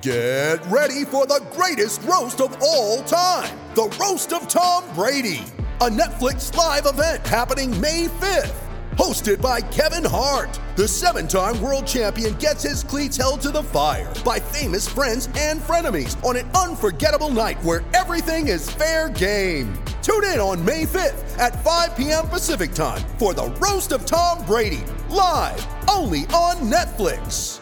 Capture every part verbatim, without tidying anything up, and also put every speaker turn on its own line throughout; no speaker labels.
Get ready for the greatest roast of all time, the Roast of Tom Brady, a Netflix live event happening May fifth. Hosted by Kevin Hart, the seven-time world champion gets his cleats held to the fire by famous friends and frenemies on an unforgettable night where everything is fair game. Tune in on May fifth at five p.m. Pacific time for the Roast of Tom Brady, live only on Netflix.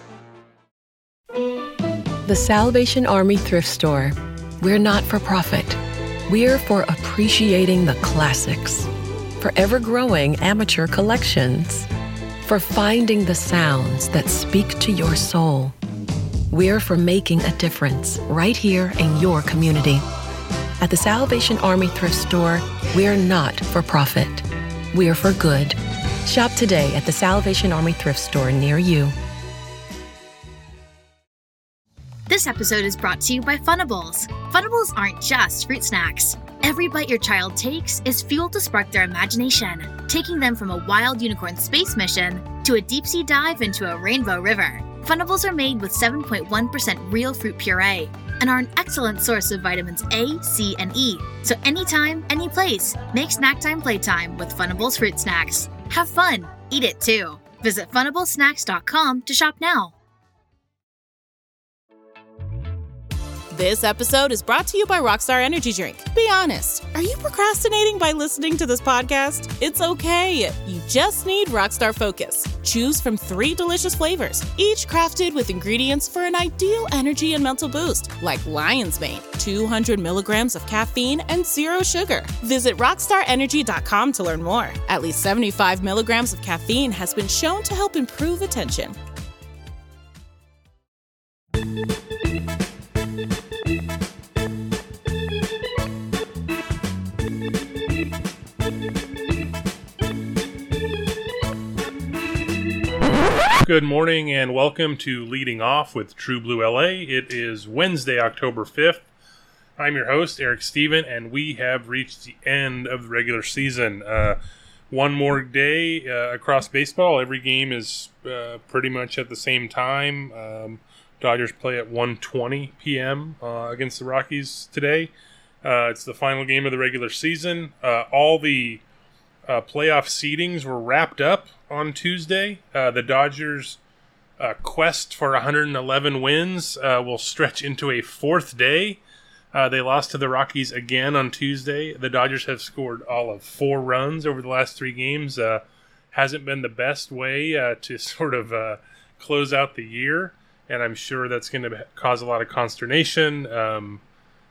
The Salvation Army Thrift Store. We're not for profit. We're for appreciating the classics, for ever-growing amateur collections, for finding the sounds that speak to your soul. We're for making a difference right here in your community. At the Salvation Army Thrift Store, we're not for profit. We're for good. Shop today at the Salvation Army Thrift Store near you.
This episode is brought to you by Funables. Funables aren't just fruit snacks. Every bite your child takes is fuel to spark their imagination, taking them from a wild unicorn space mission to a deep-sea dive into a rainbow river. Funables are made with seven point one percent real fruit puree and are an excellent source of vitamins A, C, and E. So anytime, any place, make snack time playtime with Funables fruit snacks. Have fun. Eat it too. Visit funables snacks dot com to shop now.
This episode is brought to you by Rockstar Energy Drink. Be honest, are you procrastinating by listening to this podcast? It's okay. You just need Rockstar Focus. Choose from three delicious flavors, each crafted with ingredients for an ideal energy and mental boost, like Lion's Mane, two hundred milligrams of caffeine and zero sugar. Visit rockstar energy dot com to learn more. At least seventy-five milligrams of caffeine has been shown to help improve attention.
Good morning and welcome to Leading Off with True Blue L A. It is Wednesday, October fifth. I'm your host, Eric Steven, and we have reached the end of the regular season. Uh, one more day uh, across baseball. Every game is uh, pretty much at the same time. Um, Dodgers play at one twenty p.m. Uh, against the Rockies today. Uh, it's the final game of the regular season. Uh, all the uh, playoff seedings were wrapped up on Tuesday. Uh, the Dodgers' uh, quest for one hundred eleven wins uh, will stretch into a fourth day. Uh, they lost to the Rockies again on Tuesday. The Dodgers have scored all of four runs over the last three games. Uh, hasn't been the best way uh, to sort of uh, close out the year, and I'm sure that's going to cause a lot of consternation um,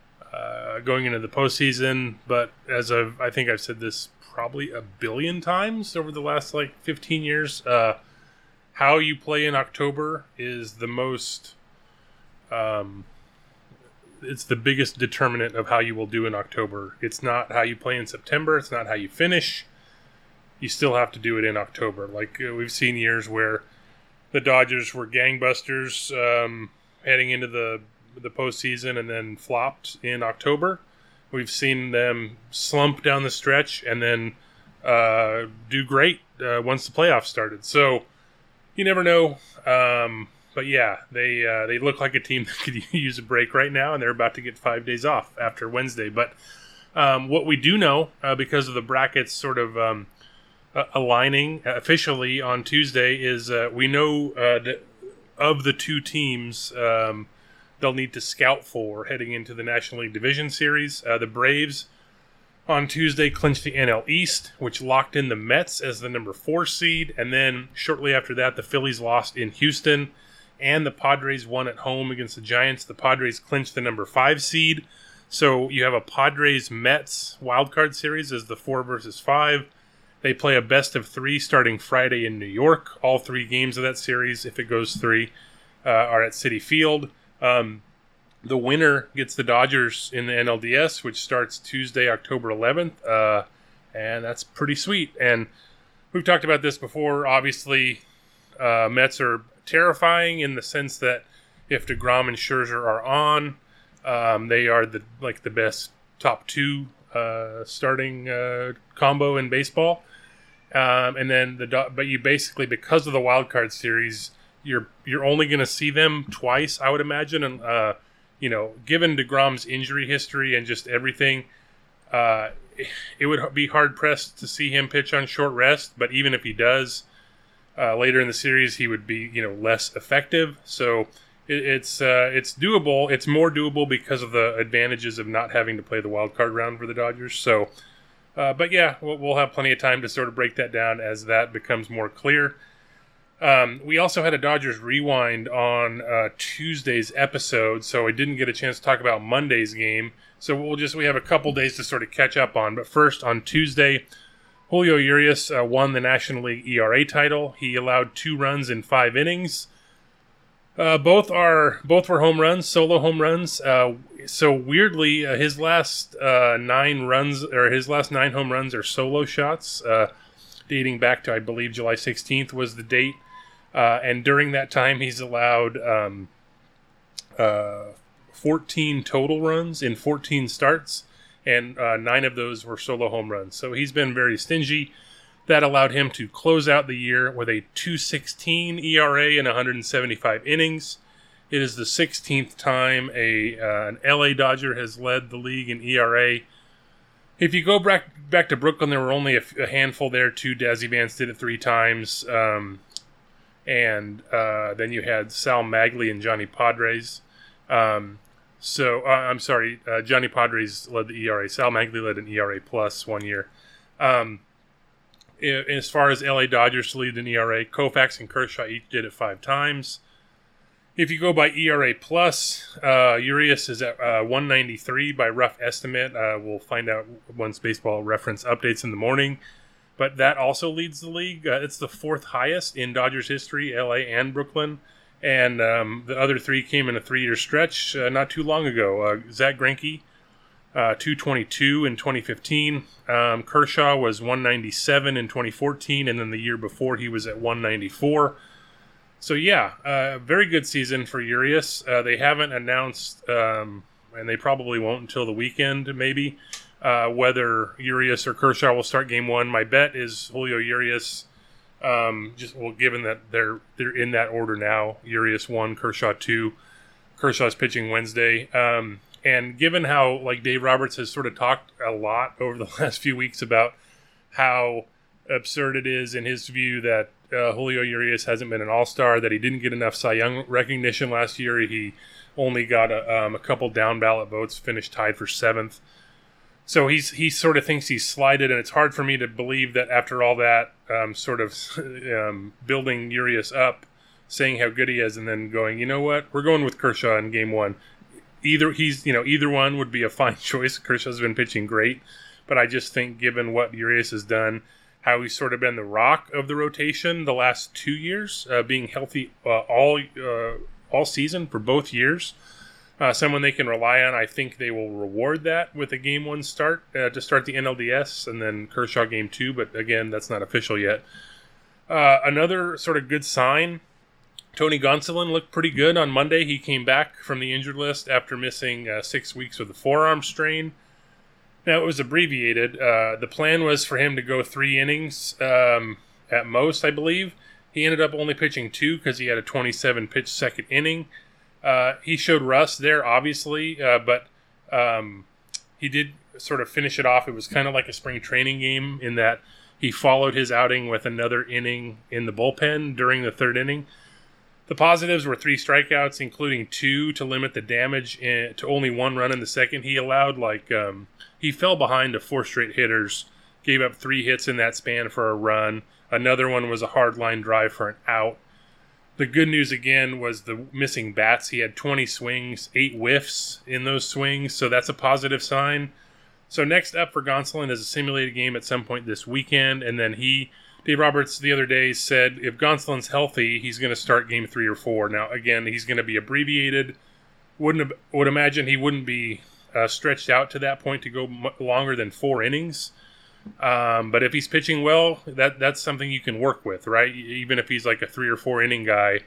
uh, going into the postseason. But as I've, I think I've said this probably a billion times over the last like fifteen years. Uh, how you play in October is the most, um, it's the biggest determinant of how you will do in October. It's not how you play in September. It's not how you finish. You still have to do it in October. Like uh, we've seen years where the Dodgers were gangbusters um, heading into the, the postseason and then flopped in October. We've seen them slump down the stretch and then uh, do great uh, once the playoffs started. So you never know. Um, but yeah, they uh, they look like a team that could use a break right now, and they're about to get five days off after Wednesday. But um, what we do know, uh, because of the brackets sort of um, uh, aligning officially on Tuesday, is uh, we know uh, that of the two teams um, they'll need to scout for heading into the National League Division Series. Uh, the Braves on Tuesday clinched the N L East, which locked in the Mets as the number four seed. And then shortly after that, the Phillies lost in Houston, and the Padres won at home against the Giants. The Padres clinched the number five seed. So you have a Padres-Mets wildcard series as the four versus five. They play a best of three starting Friday in New York. All three games of that series, if it goes three, uh, are at Citi Field. Um, the winner gets the Dodgers in the N L D S, which starts Tuesday, October eleventh, uh, and that's pretty sweet. And we've talked about this before. Obviously, uh, Mets are terrifying in the sense that if DeGrom and Scherzer are on, um, they are the like the best top two uh, starting uh, combo in baseball. Um, and then the but you basically, because of the wild card series, you're you're only going to see them twice, I would imagine. And uh, you know, given DeGrom's injury history and just everything, uh, it would be hard pressed to see him pitch on short rest. But even if he does, uh, later in the series, he would be you know less effective. So it, it's uh, it's doable. It's more doable because of the advantages of not having to play the wild card round for the Dodgers. So. Uh, but yeah, we'll, we'll have plenty of time to sort of break that down as that becomes more clear. Um, we also had a Dodgers Rewind on uh, Tuesday's episode, so I didn't get a chance to talk about Monday's game. So we'll just we have a couple days to sort of catch up on. But first, on Tuesday, Julio Urias uh, won the National League E R A title. He allowed two runs in five innings. Uh, both are both were home runs, solo home runs. Uh, so weirdly, uh, his last uh, nine runs or his last nine home runs are solo shots, uh, dating back to I believe July sixteenth was the date. Uh, and during that time, he's allowed um, uh, fourteen total runs in fourteen starts, and uh, nine of those were solo home runs. So he's been very stingy. That allowed him to close out the year with a two sixteen E R A in one hundred seventy-five innings. It is the sixteenth time a uh, an L A Dodger has led the league in E R A. If you go back back to Brooklyn, there were only a, a handful there too. Dazzy Vance did it three times. Um, and uh, then you had Sal Magli and Johnny Padres. Um, so, uh, I'm sorry, uh, Johnny Padres led the E R A. Sal Magli led an E R A plus one year. Um, As far as L A Dodgers to lead in E R A, Koufax and Kershaw each did it five times. If you go by E R A plus, uh, Urias is at uh, one ninety-three by rough estimate. Uh, we'll find out once Baseball Reference updates in the morning. But that also leads the league. Uh, it's the fourth highest in Dodgers history, L A and Brooklyn. And um, the other three came in a three-year stretch uh, not too long ago. Uh, Zach Greinke, Uh, two twenty-two in twenty fifteen. Um, Kershaw was one ninety-seven in twenty fourteen, and then the year before he was at one ninety-four. So yeah, uh, very good season for Urias. Uh, they haven't announced, um, and they probably won't until the weekend maybe, uh, whether Urias or Kershaw will start game one. My bet is Julio Urias. Um, just well, given that they're they're in that order now, Urias one, Kershaw two. Kershaw's pitching Wednesday. Um, And given how, like, Dave Roberts has sort of talked a lot over the last few weeks about how absurd it is in his view that uh, Julio Urias hasn't been an all-star, that he didn't get enough Cy Young recognition last year. He only got a, um, a couple down-ballot votes, finished tied for seventh. So he's he sort of thinks he's slighted, and it's hard for me to believe that after all that um, sort of um, building Urias up, saying how good he is, and then going, you know what, we're going with Kershaw in game one. Either he's, you know, either one would be a fine choice. Kershaw's been pitching great, but I just think given what Urias has done, how he's sort of been the rock of the rotation the last two years, uh, being healthy uh, all uh, all season for both years, uh, someone they can rely on. I think they will reward that with a game one start uh, to start the N L D S, and then Kershaw game two. But again, that's not official yet. Uh, another sort of good sign. Tony Gonsolin looked pretty good on Monday. He came back from the injured list after missing uh, six weeks with a forearm strain. Now, it was abbreviated. Uh, the plan was for him to go three innings um, at most, I believe. He ended up only pitching two because he had a twenty-seven pitch second inning. Uh, he showed rust there, obviously, uh, but um, he did sort of finish it off. It was kind of like a spring training game in that he followed his outing with another inning in the bullpen during the third inning. The positives were three strikeouts, including two to limit the damage in, to only one run in the second. He allowed, like, um, he fell behind to four straight hitters, gave up three hits in that span for a run. Another one was a hard line drive for an out. The good news, again, was the missing bats. He had twenty swings, eight whiffs in those swings, so that's a positive sign. So next up for Gonsolin is a simulated game at some point this weekend, and then he... Dave Roberts the other day said if Gonsolin's healthy, he's going to start game three or four. Now, again, he's going to be abbreviated. Wouldn't would imagine he wouldn't be uh, stretched out to that point to go m- longer than four innings. Um, but if he's pitching well, that that's something you can work with, right? Even if he's like a three or four inning guy,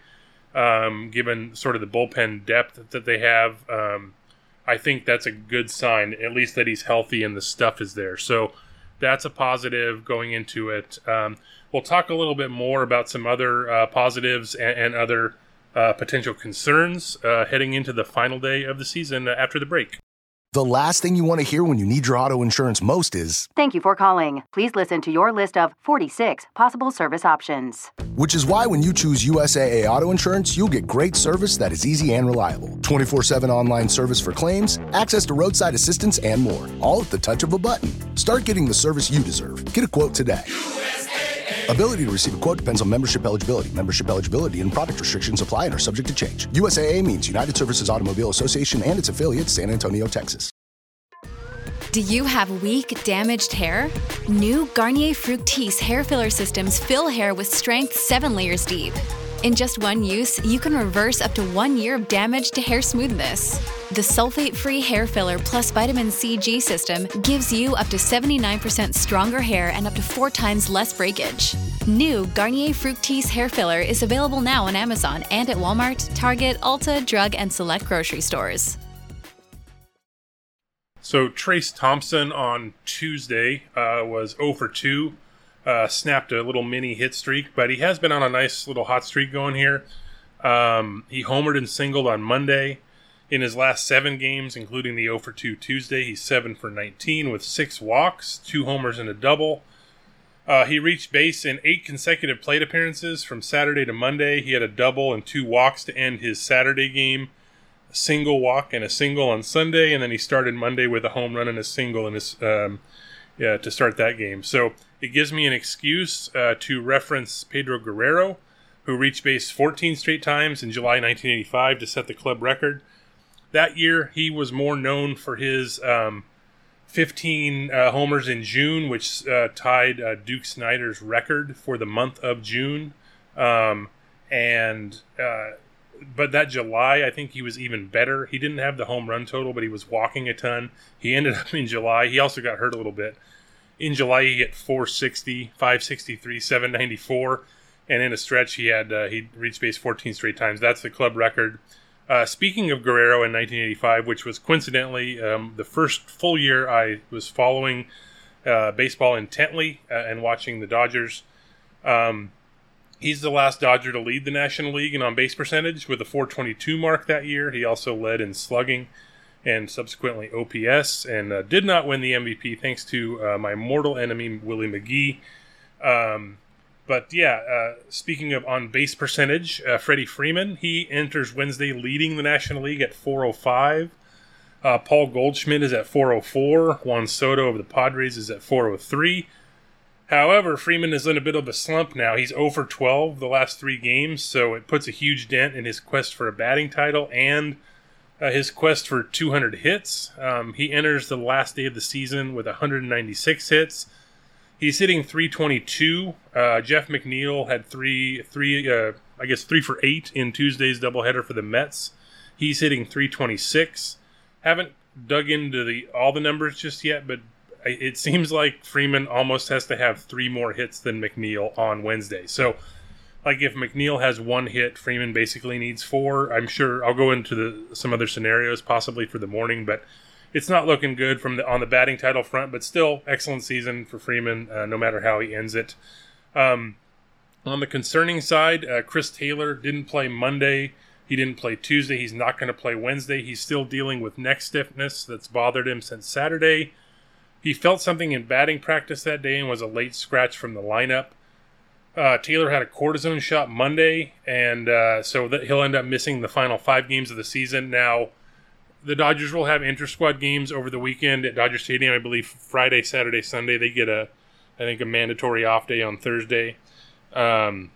um, given sort of the bullpen depth that they have, um, I think that's a good sign, at least that he's healthy and the stuff is there. So that's a positive going into it. Um, we'll talk a little bit more about some other uh, positives and, and other uh, potential concerns uh, heading into the final day of the season uh, after the break.
The last thing you want to hear when you need your auto insurance most is,
"Thank you for calling. Please listen to your list of forty-six possible service options."
Which is why when you choose U S A A Auto Insurance, you'll get great service that is easy and reliable. twenty-four seven online service for claims, access to roadside assistance, and more. All at the touch of a button. Start getting the service you deserve. Get a quote today. U S A A. Ability to receive a quote depends on membership eligibility. Membership eligibility and product restrictions apply and are subject to change. U S A A means United Services Automobile Association and its affiliates, San Antonio, Texas.
Do you have weak, damaged hair? New Garnier Fructis hair filler systems fill hair with strength seven layers deep. In just one use, you can reverse up to one year of damage to hair smoothness. The sulfate-free hair filler plus vitamin C G system gives you up to seventy-nine percent stronger hair and up to four times less breakage. New Garnier Fructis hair filler is available now on Amazon and at Walmart, Target, Ulta, drug, and select grocery stores.
So Trace Thompson on Tuesday uh, was zero for two, uh, snapped a little mini hit streak, but he has been on a nice little hot streak going here. Um, he homered and singled on Monday. In his last seven games, including the zero for two Tuesday, he's seven for nineteen with six walks, two homers and a double. Uh, he reached base in eight consecutive plate appearances from Saturday to Monday. He had a double and two walks to end his Saturday game. Single walk and a single on Sunday, and then he started Monday with a home run and a single in his um, yeah, to start that game. So it gives me an excuse uh, to reference Pedro Guerrero, who reached base fourteen straight times in July nineteen eighty-five to set the club record. That year, he was more known for his um, fifteen uh, homers in June, which uh, tied uh, Duke Snider's record for the month of June. Um, and... Uh, But that July, I think he was even better. He didn't have the home run total, but he was walking a ton. He ended up in July. He also got hurt a little bit. In July, he hit four sixty, five sixty-three, seven ninety-four, and in a stretch, he had uh, he reached base fourteen straight times. That's the club record. Uh, speaking of Guerrero in nineteen eighty-five, which was coincidentally um, the first full year I was following uh, baseball intently uh, and watching the Dodgers. Um, He's the last Dodger to lead the National League in on-base percentage with a four twenty-two mark that year. He also led in slugging and subsequently O P S and uh, did not win the M V P thanks to uh, my mortal enemy, Willie McGee. Um, but yeah, uh, speaking of on-base percentage, uh, Freddie Freeman, he enters Wednesday leading the National League at four oh five. Uh, Paul Goldschmidt is at four oh four. Juan Soto of the Padres is at four oh three. However, Freeman is in a bit of a slump now. He's zero for twelve the last three games, so it puts a huge dent in his quest for a batting title and uh, his quest for two hundred hits. Um, he enters the last day of the season with one hundred ninety-six hits. He's hitting three twenty-two. Uh, Jeff McNeil had three, three, uh, I guess three for eight in Tuesday's doubleheader for the Mets. He's hitting three twenty-six. Haven't dug into the all the numbers just yet, but it seems like Freeman almost has to have three more hits than McNeil on Wednesday. So, like if McNeil has one hit, Freeman basically needs four. I'm sure I'll go into the, some other scenarios possibly for the morning, but it's not looking good from the on the batting title front. But still, excellent season for Freeman, uh, no matter how he ends it. Um, on the concerning side, uh, Chris Taylor didn't play Monday. He didn't play Tuesday. He's not going to play Wednesday. He's still dealing with neck stiffness that's bothered him since Saturday. He felt something in batting practice that day and was a late scratch from the lineup. Uh, Taylor had a cortisone shot Monday, and uh, so that he'll end up missing the final five games of the season. Now, the Dodgers will have inter-squad games over the weekend at Dodger Stadium. I believe Friday, Saturday, Sunday. They get a, I think, a mandatory off day on Thursday. Um,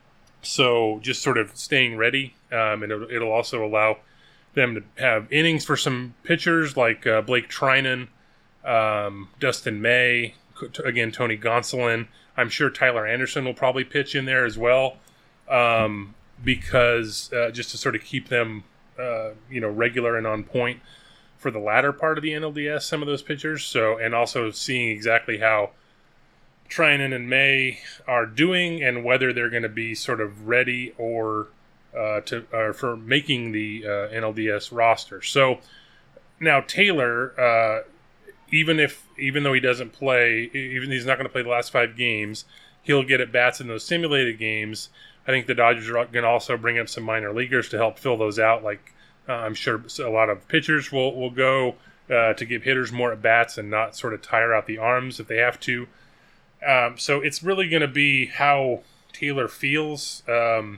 so just sort of staying ready, um, and it'll, it'll also allow them to have innings for some pitchers like uh, Blake Trinan, Um, Dustin May, again, Tony Gonsolin. I'm sure Tyler Anderson will probably pitch in there as well, um, because uh, just to sort of keep them, uh, you know, regular and on point for the latter part of the N L D S, some of those pitchers. So, and also seeing exactly how Trinan and May are doing and whether they're going to be sort of ready or uh, to uh, for making the uh, N L D S roster. So now Taylor, uh, even if even though he doesn't play, even he's not going to play the last five games, he'll get at bats in those simulated games. I think the Dodgers are going to also bring up some minor leaguers to help fill those out. Like uh, I'm sure a lot of pitchers will will go uh, to give hitters more at bats and not sort of tire out the arms if they have to. Um, so it's really going to be how Taylor feels um,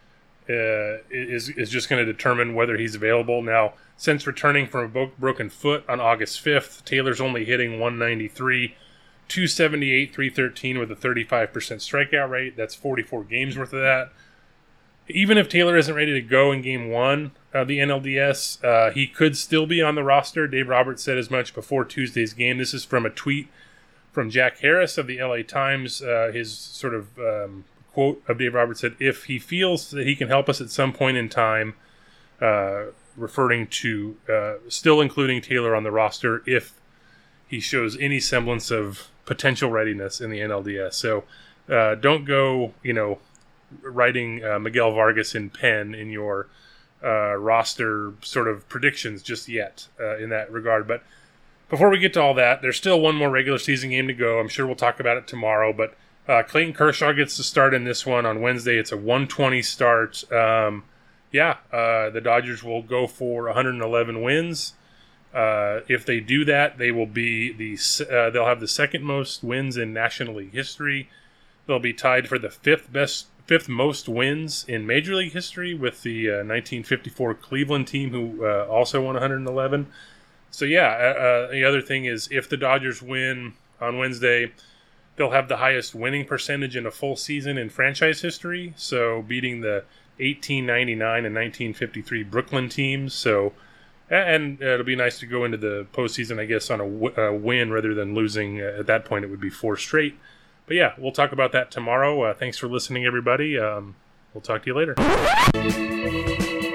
uh, is is just going to determine whether he's available. Now, since returning from a bo- broken foot on August fifth, Taylor's only hitting one ninety-three, two seventy-eight, three thirteen with a thirty-five percent strikeout rate. That's forty-four games worth of that. Even if Taylor isn't ready to go in game one of the N L D S, uh, he could still be on the roster. Dave Roberts said as much before Tuesday's game. This is from a tweet from Jack Harris of the L A Times. Uh, his sort of um, quote of Dave Roberts said, "If he feels that he can help us at some point in time," uh, referring to uh, still including Taylor on the roster if he shows any semblance of potential readiness in the N L D S. So uh, don't go, you know, writing uh, Miguel Vargas in pen in your uh, roster sort of predictions just yet uh, in that regard. But before we get to all that, there's still one more regular season game to go. I'm sure we'll talk about it tomorrow, but uh, Clayton Kershaw gets to start in this one on Wednesday. It's a one twenty start. Um, yeah, uh, the Dodgers will go for one hundred eleven wins. Uh, if they do that, they will be the uh, they'll have the second most wins in National League history. They'll be tied for the fifth best, fifth most wins in Major League history with the uh, nineteen fifty-four Cleveland team, who uh, also won one hundred eleven. So yeah, uh, the other thing is if the Dodgers win on Wednesday, they'll have the highest winning percentage in a full season in franchise history. So beating the eighteen ninety-nine and nineteen fifty-three Brooklyn teams. So. And it'll be nice to go into the postseason, I guess, on a, w- a win rather than losing. Uh, at that point, it would be four straight. But yeah, we'll talk about that tomorrow. Uh, thanks for listening, everybody. Um, we'll talk to you later.